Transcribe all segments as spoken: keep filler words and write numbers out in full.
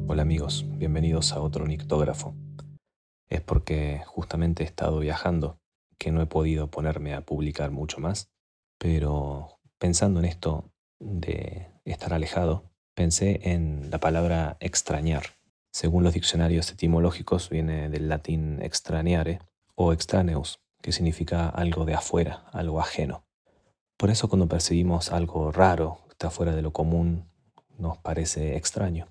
Hola amigos, bienvenidos a otro nictógrafo. Es porque justamente he estado viajando que no he podido ponerme a publicar mucho más, pero pensando en esto de estar alejado, pensé en la palabra extrañar. Según los diccionarios etimológicos viene del latín extraneare o extraneus, que significa algo de afuera, algo ajeno. Por eso cuando percibimos algo raro, que está fuera de lo común, nos parece extraño.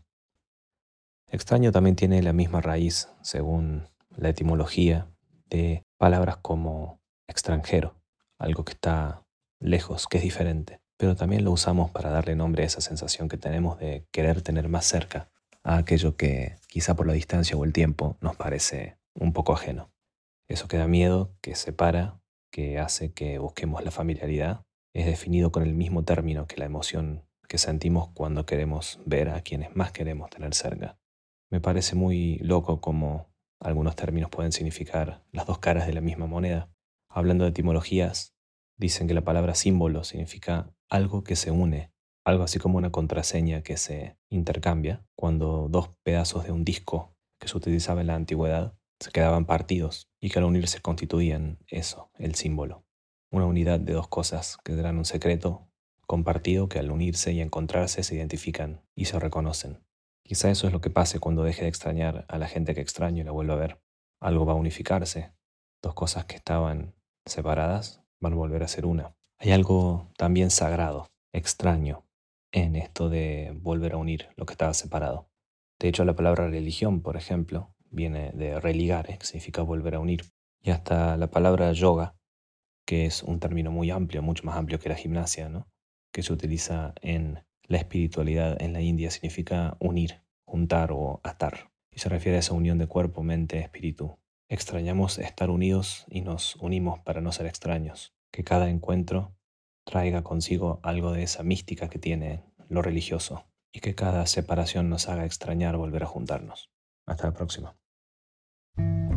Extraño también tiene la misma raíz, según la etimología, de palabras como extranjero, algo que está lejos, que es diferente. Pero también lo usamos para darle nombre a esa sensación que tenemos de querer tener más cerca a aquello que, quizá por la distancia o el tiempo, nos parece un poco ajeno. Eso que da miedo, que separa, que hace que busquemos la familiaridad, es definido con el mismo término que la emoción que sentimos cuando queremos ver a quienes más queremos tener cerca. Me parece muy loco cómo algunos términos pueden significar las dos caras de la misma moneda. Hablando de etimologías, dicen que la palabra símbolo significa algo que se une, algo así como una contraseña que se intercambia cuando dos pedazos de un disco que se utilizaba en la antigüedad se quedaban partidos y que al unirse constituían eso, el símbolo. Una unidad de dos cosas que eran un secreto compartido que al unirse y encontrarse se identifican y se reconocen. Quizá eso es lo que pase cuando deje de extrañar a la gente que extraño y la vuelva a ver. Algo va a unificarse. Dos cosas que estaban separadas van a volver a ser una. Hay algo también sagrado, extraño, en esto de volver a unir lo que estaba separado. De hecho, la palabra religión, por ejemplo, viene de religare, que significa volver a unir. Y hasta la palabra yoga, que es un término muy amplio, mucho más amplio que la gimnasia, ¿no? Que se utiliza en la espiritualidad en la India, significa unir, juntar o atar. Y se refiere a esa unión de cuerpo, mente, espíritu. Extrañamos estar unidos y nos unimos para no ser extraños. Que cada encuentro traiga consigo algo de esa mística que tiene lo religioso y que cada separación nos haga extrañar volver a juntarnos. Hasta la próxima.